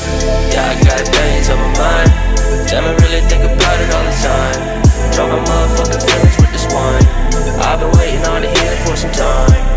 Yeah, I got things on my mind. Tell me really think about it all the time. Drop my motherfucking feelings with this one. I've been waiting on the healing for some time.